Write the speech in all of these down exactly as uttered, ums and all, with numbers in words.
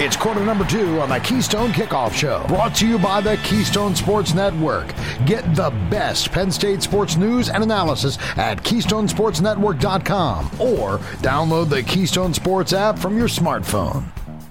It's quarter number two on the Keystone Kickoff Show, brought to you by the Keystone Sports Network. Get the best Penn State sports news and analysis at keystone sports network dot com or download the Keystone Sports app from your smartphone.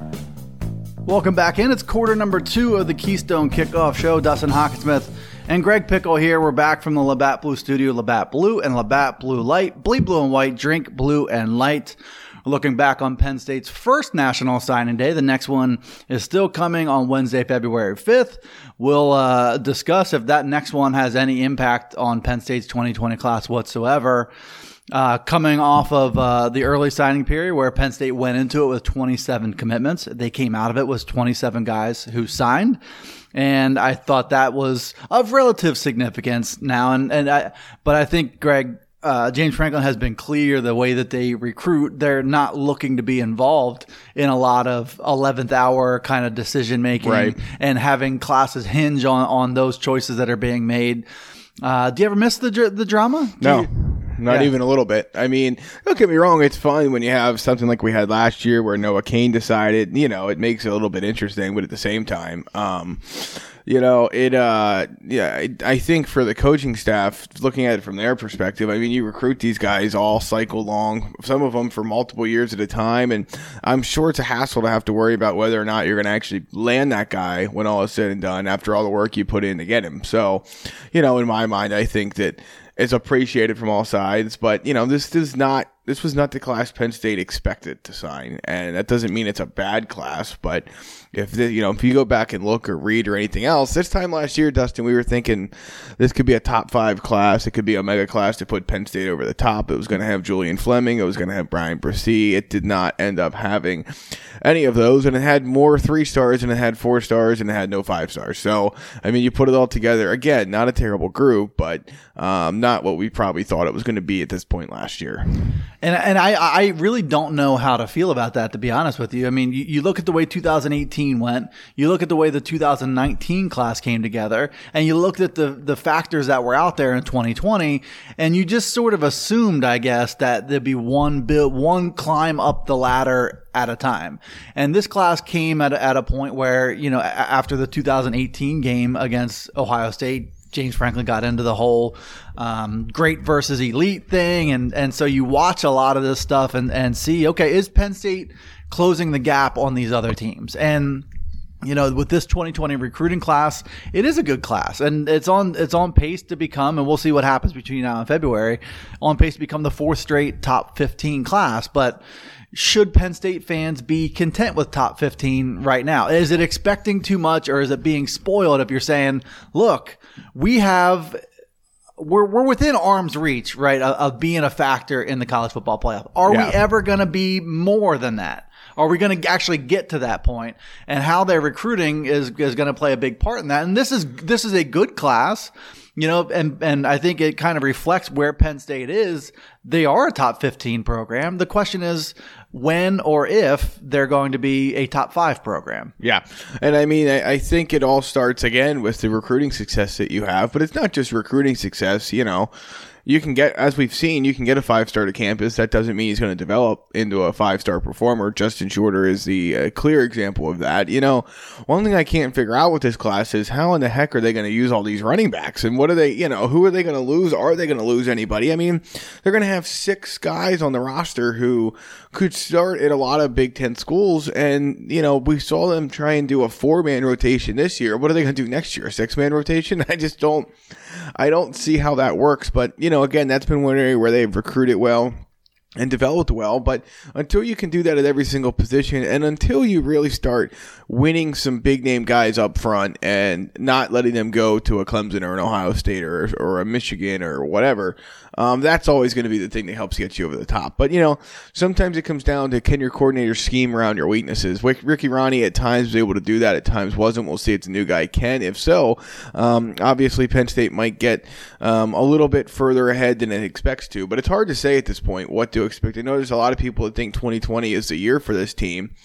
Welcome back in. It's quarter number two of the Keystone Kickoff Show. Dustin Hockensmith and Greg Pickle here. We're back from the Labatt Blue Studio. Labatt Blue and Labatt Blue Light. Bleed blue and white. Drink blue and light. We're looking back on Penn State's first National Signing Day. The next one is still coming on Wednesday, February fifth. We'll uh, discuss if that next one has any impact on Penn State's twenty twenty class whatsoever. Uh, coming off of uh, the early signing period where Penn State went into it with twenty-seven commitments. They came out of it with twenty-seven guys who signed. And I thought that was of relative significance now. And, and I, but I think, Greg, uh, James Franklin has been clear the way that they recruit. They're not looking to be involved in a lot of eleventh hour kind of decision making, right, and having classes hinge on, on those choices that are being made. Uh, do you ever miss the the drama? Do no. You, Not yeah. even a little bit. I mean, don't get me wrong. It's fun when you have something like we had last year where Noah Cain decided, you know, it makes it a little bit interesting, but at the same time, um, you know, it, uh, yeah, I, I think for the coaching staff, looking at it from their perspective, I mean, you recruit these guys all cycle long, some of them for multiple years at a time. And I'm sure it's a hassle to have to worry about whether or not you're going to actually land that guy when all is said and done after all the work you put in to get him. So, you know, in my mind, I think that it's appreciated from all sides, but you know, this does not, this was not the class Penn State expected to sign. And that doesn't mean it's a bad class, but if the, you know, if you go back and look or read or anything else, this time last year, Dustin, we were thinking this could be a top five class. It could be a mega class to put Penn State over the top. It was going to have Julian Fleming. It was going to have Brian Brissy. It did not end up having any of those. And it had more three stars and it had four stars and it had no five stars. So, I mean, you put it all together, again, not a terrible group, but um, not what we probably thought it was going to be at this point last year. And and I, I really don't know how to feel about that, to be honest with you. I mean, you, you look at the way two thousand eighteen went, you look at the way the two thousand nineteen class came together, and you looked at the, the factors that were out there in twenty twenty, and you just sort of assumed, I guess, that there'd be one build, one climb up the ladder at a time. And this class came at a, at a point where, you know, after the two thousand eighteen game against Ohio State, James Franklin got into the whole um, great versus elite thing. And, and so you watch a lot of this stuff and, and see, okay, is Penn State closing the gap on these other teams? And, you know, with this twenty twenty recruiting class, it is a good class, and it's on it's on pace to become, and we'll see what happens between now and February, on pace to become the fourth straight top fifteen class. But should Penn State fans be content with top fifteen right now? Is it expecting too much, or is it being spoiled if you're saying, look, we have we're we're within arm's reach, right, of, of being a factor in the college football playoff? Are Yeah. we ever going to be more than that? Are we going to actually get to that point? And how they're recruiting is is going to play a big part in that. And this is this is a good class, you know, and and I think it kind of reflects where Penn State is. They are a top fifteen program. The question is when or if they're going to be a top five program. Yeah. And I mean, I, I think it all starts again with the recruiting success that you have, but it's not just recruiting success, you know. You can get, as we've seen, you can get a five-star to campus. That doesn't mean he's going to develop into a five-star performer. Justin Shorter is the uh, clear example of that. You know, one thing I can't figure out with this class is how in the heck are they going to use all these running backs? And what are they, you know, who are they going to lose? Are they going to lose anybody? I mean, they're going to have six guys on the roster who could start at a lot of Big Ten schools. And, you know, we saw them try and do a four-man rotation this year. What are they going to do next year? A six-man rotation? I just don't, I don't see how that works. But, you know, again, that's been one area where they've recruited well and developed well, but until you can do that at every single position, and until you really start winning some big name guys up front and not letting them go to a Clemson or an Ohio State or, or a Michigan or whatever, um, that's always going to be the thing that helps get you over the top. But, you know, sometimes it comes down to, can your coordinator scheme around your weaknesses? Ricky Ronnie at times was able to do that, at times wasn't. We'll see if the new guy can. If so, um, obviously Penn State might get um, a little bit further ahead than it expects to, but it's hard to say at this point what to expect. I know there's a lot of people that think twenty twenty is the year for this team.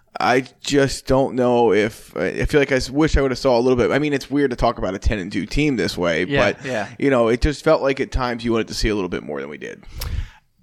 I just don't know if I feel like I wish I would have saw a little bit. I mean, it's weird to talk about a ten and two team this way, yeah, but yeah. you know, it just felt like at times you wanted to see a little bit more than we did.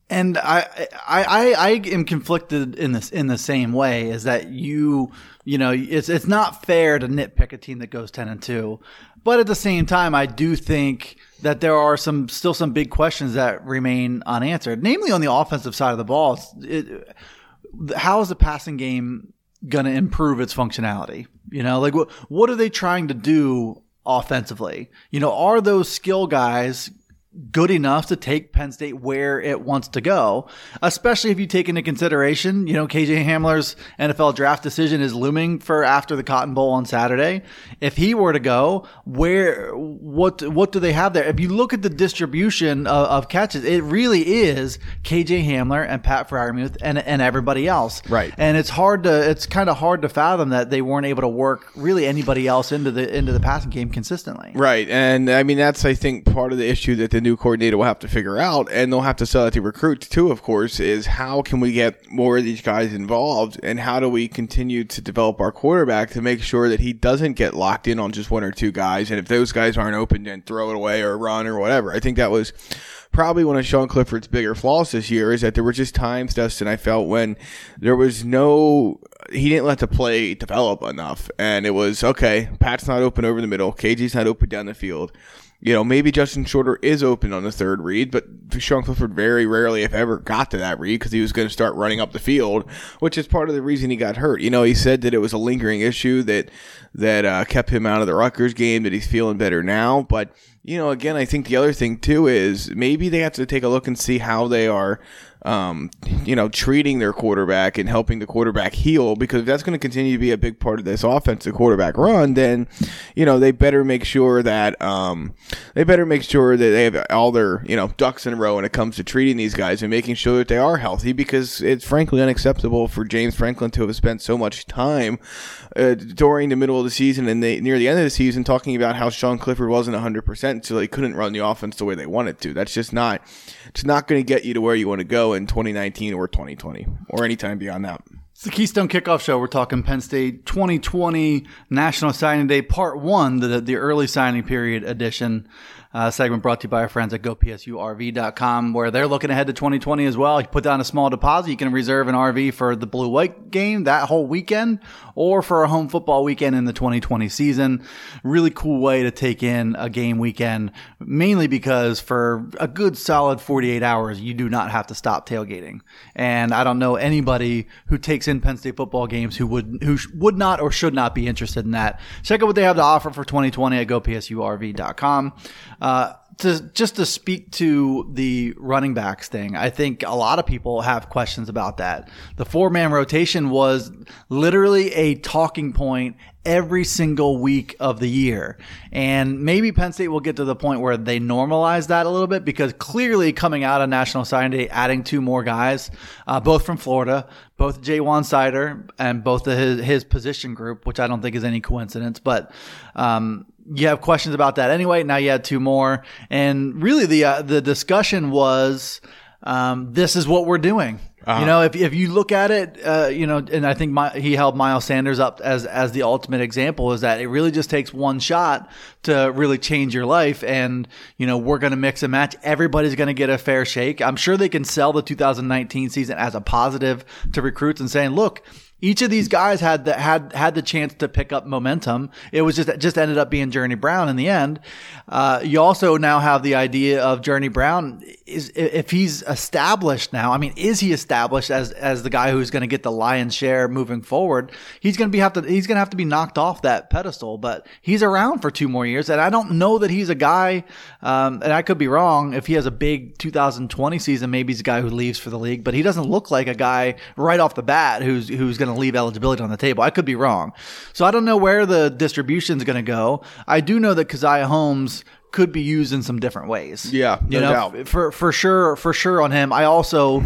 And I, I, I, I am conflicted in this in the same way. Is that you, you know, it's it's not fair to nitpick a team that goes ten and two, but at the same time, I do think that there are some still some big questions that remain unanswered, namely on the offensive side of the ball. It, how is the passing game going to improve its functionality? You know, like what what are they trying to do offensively? You know, are those skill guys good enough to take Penn State where it wants to go, especially if you take into consideration, you know, K J Hamler's N F L draft decision is looming for after the Cotton Bowl on Saturday. If he were to go, where, what, what do they have there? If you look at the distribution of, of catches, it really is K J Hamler and Pat Freiermuth and, and everybody else. Right. And it's hard to, it's kind of hard to fathom that they weren't able to work really anybody else into the, into the passing game consistently. Right. And I mean, that's, I think, part of the issue that the new coordinator will have to figure out, and they'll have to sell it to recruits too, of course, is how can we get more of these guys involved, and how do we continue to develop our quarterback to make sure that he doesn't get locked in on just one or two guys, and if those guys aren't open, then throw it away or run or whatever. I think that was probably one of Sean Clifford's bigger flaws this year, is that there were just times, Dustin, I felt when there was no, he didn't let the play develop enough, and it was, okay, Pat's not open over the middle, K G's not open down the field. You know, maybe Justin Shorter is open on the third read, but Sean Clifford very rarely, if ever, got to that read because he was going to start running up the field, which is part of the reason he got hurt. You know, he said that it was a lingering issue that that uh, kept him out of the Rutgers game, that he's feeling better now. But, you know, again, I think the other thing, too, is maybe they have to take a look and see how they are Um, you know, treating their quarterback and helping the quarterback heal, because if that's going to continue to be a big part of this offensive quarterback run, then, you know, they better make sure that, um, they better make sure that they have all their, you know, ducks in a row when it comes to treating these guys and making sure that they are healthy, because it's frankly unacceptable for James Franklin to have spent so much time uh, during the middle of the season and they, near the end of the season talking about how Sean Clifford wasn't one hundred percent, so they couldn't run the offense the way they wanted to. That's just not, it's not going to get you to where you want to go in twenty nineteen or twenty twenty or any time beyond that. It's the Keystone Kickoff Show. We're talking Penn State twenty twenty National Signing Day Part one, the, the early signing period edition. Uh, segment brought to you by our friends at go p s u r v dot com, where they're looking ahead to twenty twenty as well. You put down a small deposit, you can reserve an R V for the blue-white game that whole weekend, or for a home football weekend in the twenty twenty season. Really cool way to take in a game weekend, mainly because for a good solid forty-eight hours, you do not have to stop tailgating. And I don't know anybody who takes in Penn State football games who would who would not or should not be interested in that. Check out what they have to offer for twenty twenty at go p s u r v dot com. Uh, to, just to speak to the running backs thing, I think a lot of people have questions about that. The four-man rotation was literally a talking point every single week of the year. And maybe Penn State will get to the point where they normalize that a little bit, because clearly coming out of National Signing Day, adding two more guys, uh, both from Florida, both Jaywan Sider and both the, his, his position group, which I don't think is any coincidence, but, um, you have questions about that anyway. Now you had two more, and really the uh, the discussion was, um, this is what we're doing. Uh-huh. You know, if if you look at it, uh, you know, and I think my, he held Miles Sanders up as as the ultimate example, is that it really just takes one shot to really change your life. And, you know, we're going to mix and match. Everybody's going to get a fair shake. I'm sure they can sell the two thousand nineteen season as a positive to recruits and saying, look, each of these guys had the, had had the chance to pick up momentum. It was just just ended up being Journey Brown in the end. Uh, you also now have the idea of Journey Brown, is if he's established now. I mean, is he established as as the guy who's going to get the lion's share moving forward? He's going to be have to he's going to have to be knocked off that pedestal. But he's around for two more years, and I don't know that he's a guy. Um, and I could be wrong. If he has a big two thousand twenty season, maybe he's a guy who leaves for the league. But he doesn't look like a guy right off the bat who's who's going to leave eligibility on the table. I could be wrong. So I don't know where the distribution is going to go. I do know that Keziah Holmes could be used in some different ways. Yeah, you no know, doubt. for for sure, for sure on him. I also,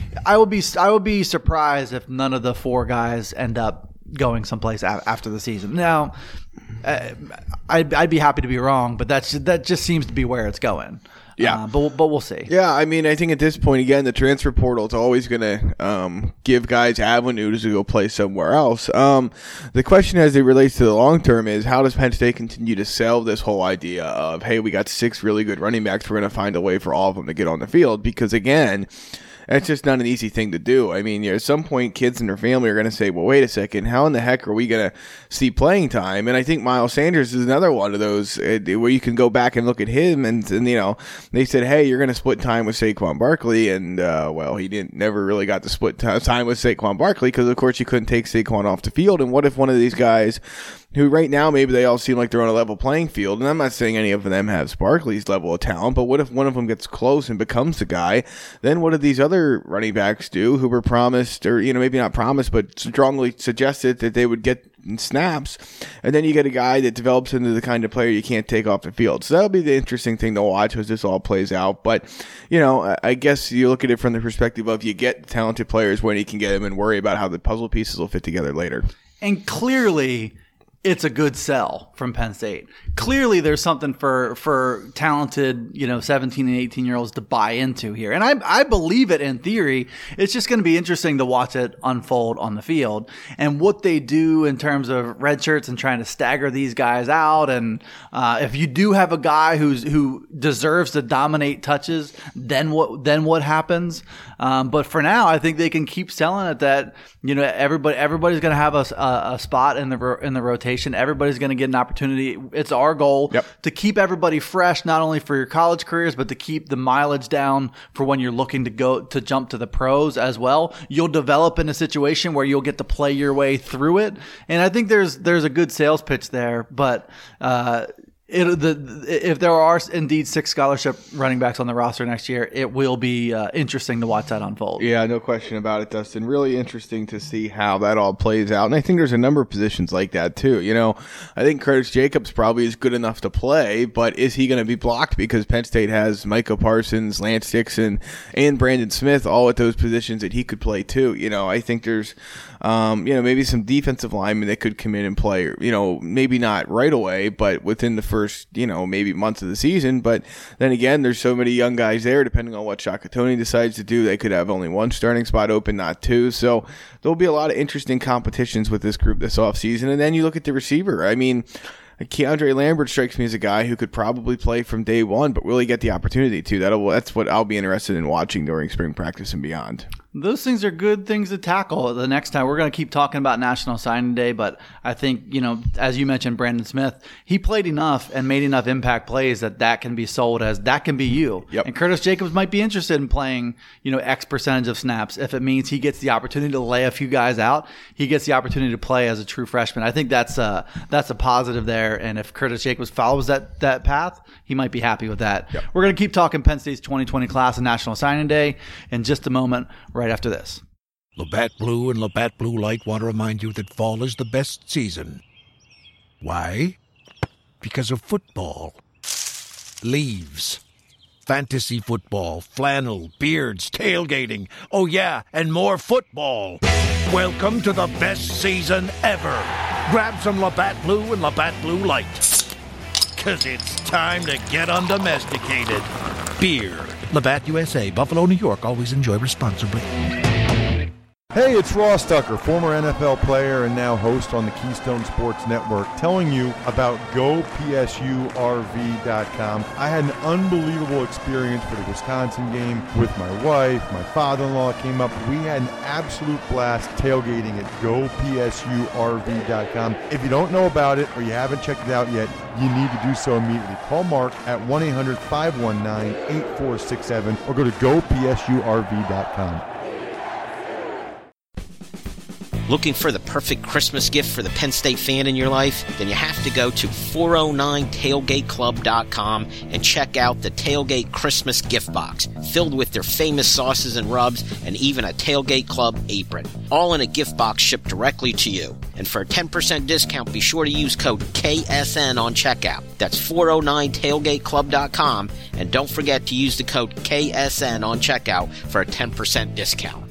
I would be, I would be surprised if none of the four guys end up going someplace a- after the season. Now, uh, I'd, I'd be happy to be wrong, but that's that just seems to be where it's going. Yeah, uh, but but we'll see. Yeah, I mean, I think at this point, again, the transfer portal is always going to um, give guys avenues to go play somewhere else. Um, the question as it relates to the long term is, how does Penn State continue to sell this whole idea of, hey, we got six really good running backs, we're going to find a way for all of them to get on the field? Because again, That's just not an easy thing to do. I mean, you know, at some point, kids and their family are going to say, well, wait a second, how in the heck are we going to see playing time? And I think Miles Sanders is another one of those uh, where you can go back and look at him and, and you know, they said, hey, you're going to split time with Saquon Barkley. And, uh, well, he didn't never really got to split t- time with Saquon Barkley because, of course, you couldn't take Saquon off the field. And what if one of these guys who right now maybe they all seem like they're on a level playing field, and I'm not saying any of them have Barkley's level of talent, but what if one of them gets close and becomes the guy? Then what do these other running backs do who were promised, or you know maybe not promised, but strongly suggested that they would get snaps, and then you get a guy that develops into the kind of player you can't take off the field. So that'll be the interesting thing to watch as this all plays out. But you know, I guess you look at it from the perspective of you get talented players when you can get them, and worry about how the puzzle pieces will fit together later. And clearly, it's a good sell from Penn State. Clearly, there's something for for talented, you know, seventeen and eighteen year olds to buy into here, and I I believe it in theory. It's just going to be interesting to watch it unfold on the field and what they do in terms of red shirts and trying to stagger these guys out. And uh, if you do have a guy who's who deserves to dominate touches, then what then what happens? Um, but for now, I think they can keep selling it that you know everybody everybody's going to have a, a, a spot in the in the rotation. Everybody's going to get an opportunity. It's our goal yep. to keep everybody fresh, not only for your college careers, but to keep the mileage down for when you're looking to go to jump to the pros as well. You'll develop in a situation where you'll get to play your way through it. And I think there's there's a good sales pitch there, but uh, It, the, if there are indeed six scholarship running backs on the roster next year, it will be uh, interesting to watch that unfold. Yeah, no question about it, Dustin. Really interesting to see how that all plays out. And I think there's a number of positions like that, too. You know, I think Curtis Jacobs probably is good enough to play, but is he going to be blocked? Because Penn State has Micah Parsons, Lance Dixon, and Brandon Smith all at those positions that he could play, too. You know, I think there's, um, you know, maybe some defensive linemen that could come in and play, you know, maybe not right away, but within the first first, you know, maybe months of the season. But then again, there's so many young guys there, depending on what Shaka Toney decides to do, they could have only one starting spot open, not two. So there'll be a lot of interesting competitions with this group this offseason. And then you look at the receiver. I mean, Keandre Lambert strikes me as a guy who could probably play from day one, but really get the opportunity to. That'll, that's what I'll be interested in watching during spring practice and beyond. Those things are good things to tackle the next time. We're going to keep talking about National Signing Day, but I think, you know, as you mentioned, Brandon Smith, he played enough and made enough impact plays that that can be sold as that can be you. Yep. And Curtis Jacobs might be interested in playing, you know, X percentage of snaps. If it means he gets the opportunity to lay a few guys out, he gets the opportunity to play as a true freshman. I think that's a, that's a positive there. And if Curtis Jacobs follows that, that path, he might be happy with that. Yep. We're going to keep talking Penn State's twenty twenty class and National Signing Day in just a moment, right after this. Labatt Blue and Labatt Blue Light want to remind you that fall is the best season. Why? Because of football. Leaves. Fantasy football, flannel, beards, tailgating. Oh yeah, and more football. Welcome to the best season ever. Grab some Labatt Blue and Labatt Blue Light. Cause it's time to get undomesticated. Beer. Labatt U S A, Buffalo, New York. Always enjoy responsibly. Hey, it's Ross Tucker, former N F L player and now host on the Keystone Sports Network, telling you about Go P S U R V dot com. I had an unbelievable experience for the Wisconsin game with my wife. My father-in-law came up. We had an absolute blast tailgating at Go P S U R V dot com. If you don't know about it or you haven't checked it out yet, you need to do so immediately. Call Mark at one eight hundred five one nine eight four six seven or go to Go P S U R V dot com. Looking for the perfect Christmas gift for the Penn State fan in your life? Then you have to go to four oh nine tailgate club dot com and check out the Tailgate Christmas gift box, filled with their famous sauces and rubs and even a Tailgate Club apron. All in a gift box shipped directly to you. And for a ten percent discount, be sure to use code K S N on checkout. That's four oh nine tailgate club dot com. And don't forget to use the code K S N on checkout for a ten percent discount.